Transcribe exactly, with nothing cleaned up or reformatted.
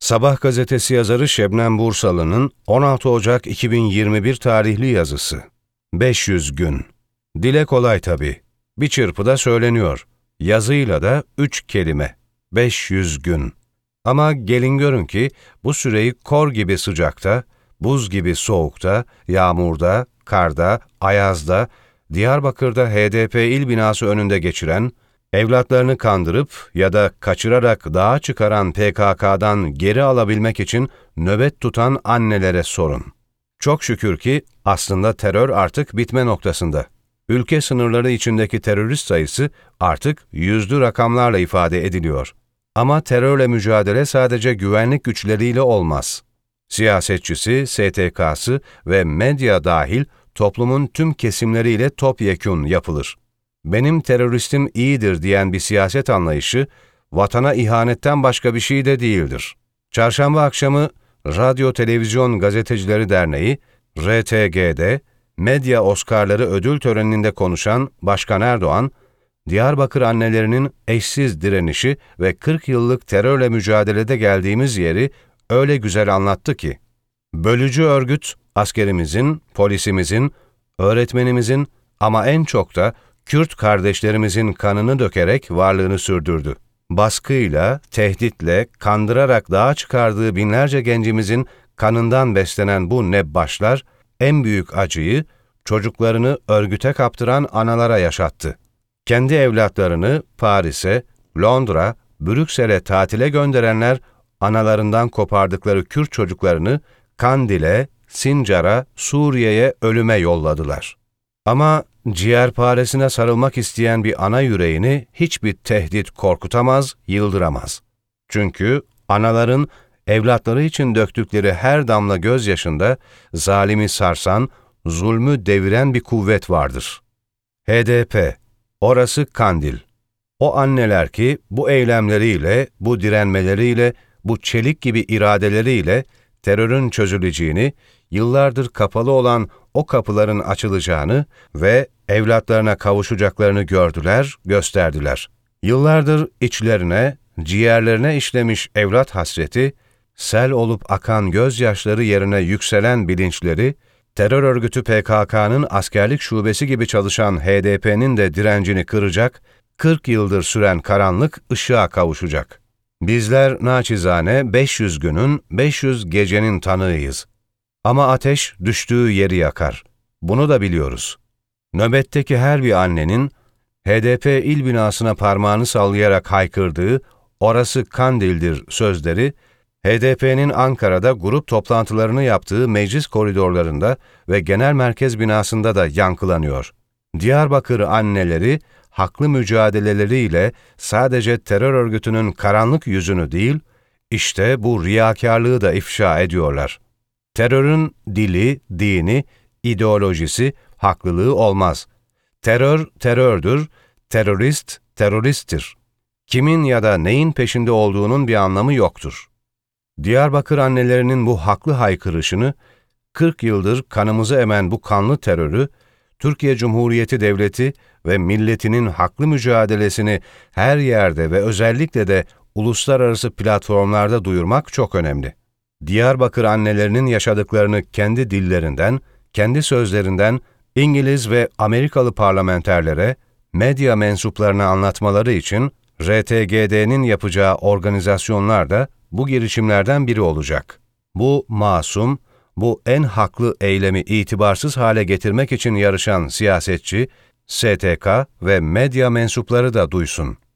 Sabah gazetesi yazarı Şebnem Bursalı'nın on altı Ocak iki bin yirmi bir tarihli yazısı. beş yüz gün. Dile kolay tabii. Bir çırpıda söyleniyor. Yazıyla da üç kelime. beş yüz gün. Ama gelin görün ki bu süreyi kor gibi sıcakta, buz gibi soğukta, yağmurda, karda, ayazda, Diyarbakır'da H D P il binası önünde geçiren, evlatlarını kandırıp ya da kaçırarak dağa çıkaran P K K'dan geri alabilmek için nöbet tutan annelere sorun. Çok şükür ki aslında terör artık bitme noktasında. Ülke sınırları içindeki terörist sayısı artık yüzlü rakamlarla ifade ediliyor. Ama terörle mücadele sadece güvenlik güçleriyle olmaz. Siyasetçisi, S T K'sı ve medya dahil toplumun tüm kesimleriyle topyekün yapılır. Benim teröristim iyidir diyen bir siyaset anlayışı, vatana ihanetten başka bir şey de değildir. Çarşamba akşamı Radyo Televizyon Gazetecileri Derneği, R T G'de, Medya Oscar'ları ödül töreninde konuşan Başkan Erdoğan, Diyarbakır annelerinin eşsiz direnişi ve kırk yıllık terörle mücadelede geldiğimiz yeri öyle güzel anlattı ki, bölücü örgüt, askerimizin, polisimizin, öğretmenimizin ama en çok da Kürt kardeşlerimizin kanını dökerek varlığını sürdürdü. Baskıyla, tehditle, kandırarak dağa çıkardığı binlerce gencimizin kanından beslenen bu nebbaşlar, en büyük acıyı çocuklarını örgüte kaptıran analara yaşattı. Kendi evlatlarını Paris'e, Londra, Brüksel'e tatile gönderenler, analarından kopardıkları Kürt çocuklarını Kandil'e, Sincar'a, Suriye'ye ölüme yolladılar. Ama ciğerparesine sarılmak isteyen bir ana yüreğini hiçbir tehdit korkutamaz, yıldıramaz. Çünkü anaların evlatları için döktükleri her damla gözyaşında zalimi sarsan, zulmü deviren bir kuvvet vardır. H D P, orası Kandil. O anneler ki bu eylemleriyle, bu direnmeleriyle, bu çelik gibi iradeleriyle terörün çözüleceğini, yıllardır kapalı olan o kapıların açılacağını ve evlatlarına kavuşacaklarını gördüler, gösterdiler. Yıllardır içlerine, ciğerlerine işlemiş evlat hasreti, sel olup akan gözyaşları yerine yükselen bilinçleri, terör örgütü P K K'nın askerlik şubesi gibi çalışan H D P'nin de direncini kıracak, kırk yıldır süren karanlık ışığa kavuşacak. Bizler naçizane beş yüz günün, beş yüz gecenin tanığıyız. Ama ateş düştüğü yeri yakar. Bunu da biliyoruz. Nöbetteki her bir annenin H D P il binasına parmağını sallayarak haykırdığı "Orası Kandil'dir" sözleri, H D P'nin Ankara'da grup toplantılarını yaptığı meclis koridorlarında ve genel merkez binasında da yankılanıyor. Diyarbakır anneleri, haklı mücadeleleriyle sadece terör örgütünün karanlık yüzünü değil, işte bu riyakarlığı da ifşa ediyorlar. Terörün dili, dini, ideolojisi, haklılığı olmaz. Terör, terördür, terörist, teröristtir. Kimin ya da neyin peşinde olduğunun bir anlamı yoktur. Diyarbakır annelerinin bu haklı haykırışını, kırk yıldır kanımızı emen bu kanlı terörü, Türkiye Cumhuriyeti Devleti ve milletinin haklı mücadelesini her yerde ve özellikle de uluslararası platformlarda duyurmak çok önemli. Diyarbakır annelerinin yaşadıklarını kendi dillerinden, kendi sözlerinden İngiliz ve Amerikalı parlamenterlere, medya mensuplarına anlatmaları için R T G D'nin yapacağı organizasyonlar da bu girişimlerden biri olacak. Bu masum, bu en haklı eylemi itibarsız hale getirmek için yarışan siyasetçi, S T K ve medya mensupları da duysun.